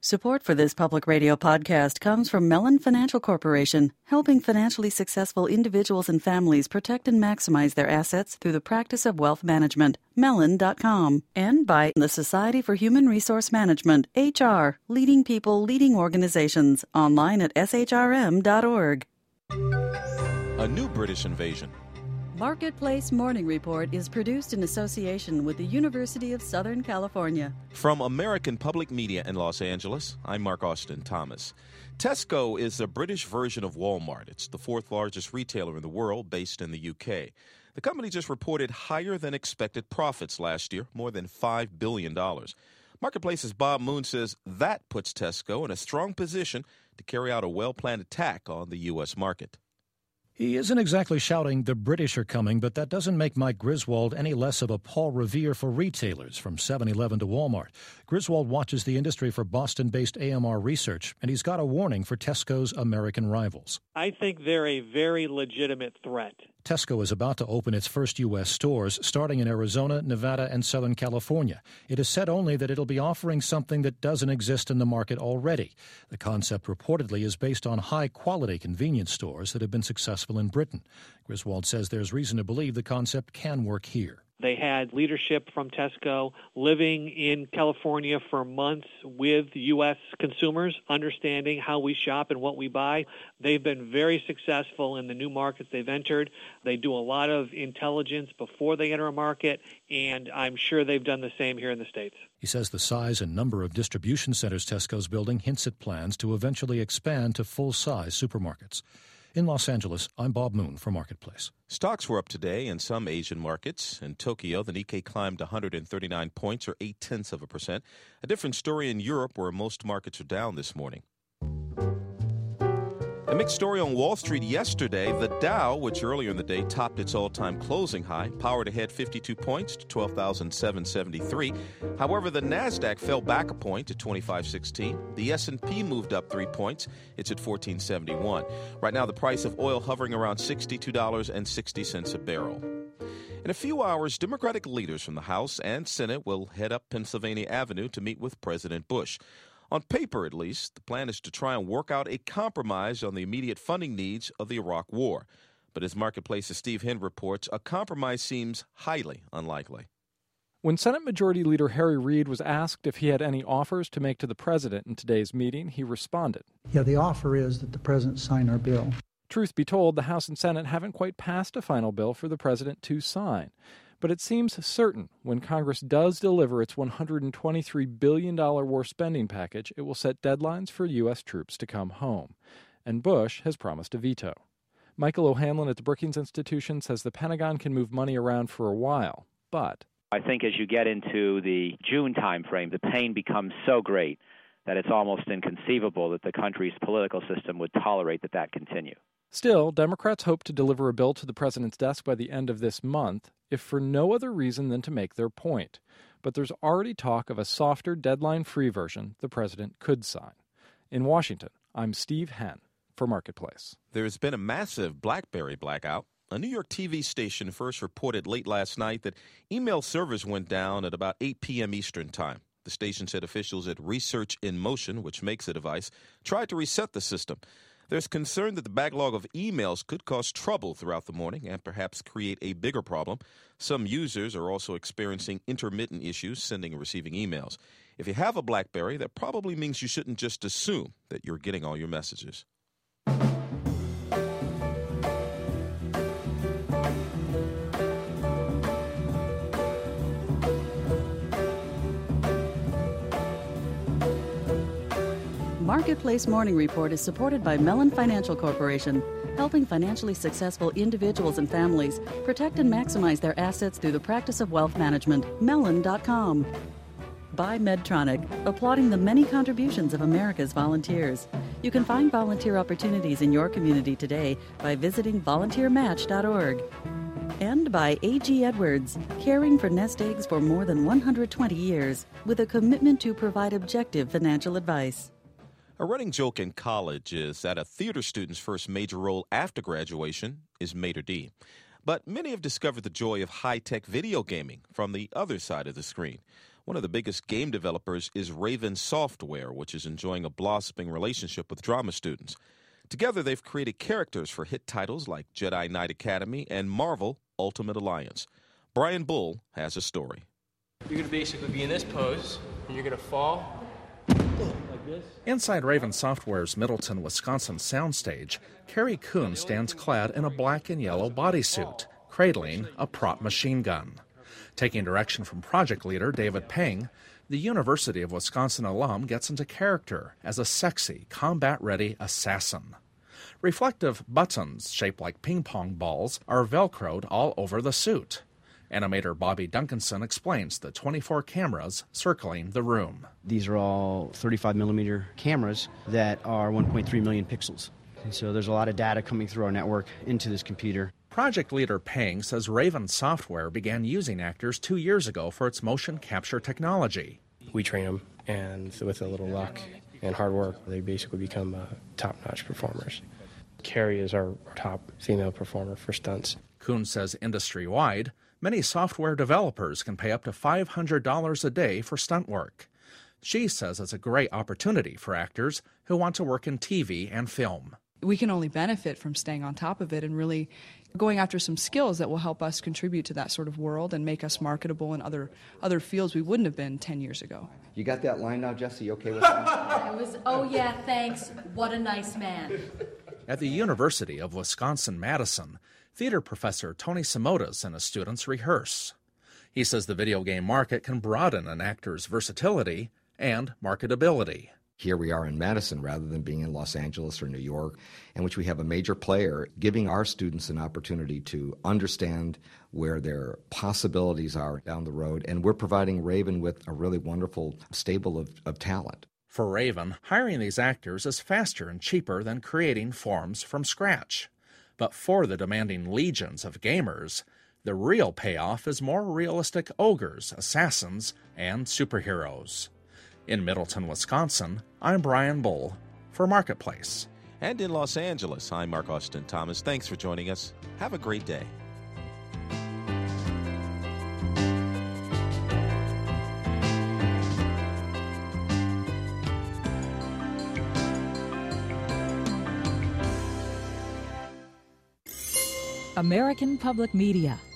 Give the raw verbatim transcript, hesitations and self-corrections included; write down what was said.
Support for this public radio podcast comes from Mellon Financial Corporation, helping financially successful individuals and families protect and maximize their assets through the practice of wealth management. Mellon dot com. And by the Society for Human Resource Management, H R, leading people, leading organizations, online at S H R M dot org. A new British invasion. Marketplace Morning Report is produced in association with the University of Southern California. From American Public Media in Los Angeles, I'm Mark Austin Thomas. Tesco is the British version of Walmart. It's the fourth largest retailer in the world, based in the U K. The company just reported higher than expected profits last year, more than five billion dollars. Marketplace's Bob Moon says that puts Tesco in a strong position to carry out a well-planned attack on the U S market. He isn't exactly shouting, "The British are coming," but that doesn't make Mike Griswold any less of a Paul Revere for retailers, from seven eleven to Walmart. Griswold watches the industry for Boston-based A M R Research, and he's got a warning for Tesco's American rivals. I think they're a very legitimate threat. Tesco is about to open its first U S stores, starting in Arizona, Nevada, and Southern California. It is said only that it'll be offering something that doesn't exist in the market already. The concept reportedly is based on high-quality convenience stores that have been successful in Britain. Griswold says there's reason to believe the concept can work here. They had leadership from Tesco living in California for months with U S consumers, understanding how we shop and what we buy. They've been very successful in the new markets they've entered. They do a lot of intelligence before they enter a market, and I'm sure they've done the same here in the States. He says the size and number of distribution centers Tesco's building hints at plans to eventually expand to full-size supermarkets. In Los Angeles, I'm Bob Moon for Marketplace. Stocks were up today in some Asian markets. In Tokyo, the Nikkei climbed one hundred thirty-nine points, or eight-tenths of a percent. A different story in Europe, where most markets are down this morning. A mixed story on Wall Street yesterday. The Dow, which earlier in the day topped its all-time closing high, powered ahead fifty-two points to twelve thousand seven hundred seventy-three. However, the Nasdaq fell back a point to twenty-five sixteen. The S and P moved up three points. It's at fourteen seventy-one. Right now, the price of oil hovering around sixty-two dollars and sixty cents a barrel. In a few hours, Democratic leaders from the House and Senate will head up Pennsylvania Avenue to meet with President Bush. On paper, at least, the plan is to try and work out a compromise on the immediate funding needs of the Iraq War. But as Marketplace's Steve Henn reports, a compromise seems highly unlikely. When Senate Majority Leader Harry Reid was asked if he had any offers to make to the president in today's meeting, he responded, "Yeah, the offer is that the president sign our bill." Truth be told, the House and Senate haven't quite passed a final bill for the president to sign. But it seems certain when Congress does deliver its one hundred twenty-three billion dollars war spending package, it will set deadlines for U S troops to come home. And Bush has promised a veto. Michael O'Hanlon at the Brookings Institution says the Pentagon can move money around for a while, but I think as you get into the June timeframe, the pain becomes so great that it's almost inconceivable that the country's political system would tolerate that that continue. Still, Democrats hope to deliver a bill to the president's desk by the end of this month, if for no other reason than to make their point. But there's already talk of a softer, deadline-free version the president could sign. In Washington, I'm Steve Henn for Marketplace. There's been a massive BlackBerry blackout. A New York T V station first reported late last night that email servers went down at about eight p.m. Eastern Time. The station said officials at Research in Motion, which makes the device, tried to reset the system. There's concern that the backlog of emails could cause trouble throughout the morning and perhaps create a bigger problem. Some users are also experiencing intermittent issues sending and receiving emails. If you have a BlackBerry, that probably means you shouldn't just assume that you're getting all your messages. Marketplace Morning Report is supported by Mellon Financial Corporation, helping financially successful individuals and families protect and maximize their assets through the practice of wealth management. Mellon dot com. By Medtronic, applauding the many contributions of America's volunteers. You can find volunteer opportunities in your community today by visiting volunteer match dot org. And by A G Edwards, caring for nest eggs for more than one hundred twenty years, with a commitment to provide objective financial advice. A running joke in college is that a theater student's first major role after graduation is maitre d'. But many have discovered the joy of high-tech video gaming from the other side of the screen. One of the biggest game developers is Raven Software, which is enjoying a blossoming relationship with drama students. Together, they've created characters for hit titles like Jedi Knight Academy and Marvel Ultimate Alliance. Brian Bull has a story. You're going to basically be in this pose, and you're going to fall like this. Inside Raven Software's Middleton, Wisconsin soundstage, Carrie Coon stands clad in a black and yellow bodysuit, cradling a prop machine gun. Taking direction from project leader David Peng, the University of Wisconsin alum gets into character as a sexy, combat-ready assassin. Reflective buttons shaped like ping-pong balls are velcroed all over the suit. Animator Bobby Duncanson explains the twenty-four cameras circling the room. These are all thirty-five millimeter cameras that are one point three million pixels. And so there's a lot of data coming through our network into this computer. Project leader Peng says Raven Software began using actors two years ago for its motion capture technology. We train them, and with a little luck and hard work, they basically become uh, top-notch performers. Carrie is our top female performer for stunts. Kuhn says industry-wide, many software developers can pay up to five hundred dollars a day for stunt work. She says it's a great opportunity for actors who want to work in T V and film. We can only benefit from staying on top of it and really going after some skills that will help us contribute to that sort of world and make us marketable in other other fields we wouldn't have been ten years ago. You got that line now, Jesse? You okay with that? It was, oh yeah, thanks. What a nice man. At the University of Wisconsin-Madison, theater professor Tony Simotas and his students rehearse. He says the video game market can broaden an actor's versatility and marketability. Here we are in Madison rather than being in Los Angeles or New York, in which we have a major player giving our students an opportunity to understand where their possibilities are down the road, and we're providing Raven with a really wonderful stable of, of talent. For Raven, hiring these actors is faster and cheaper than creating forms from scratch. But for the demanding legions of gamers, the real payoff is more realistic ogres, assassins, and superheroes. In Middleton, Wisconsin, I'm Brian Bull for Marketplace. And in Los Angeles, I'm Mark Austin Thomas. Thanks for joining us. Have a great day. American Public Media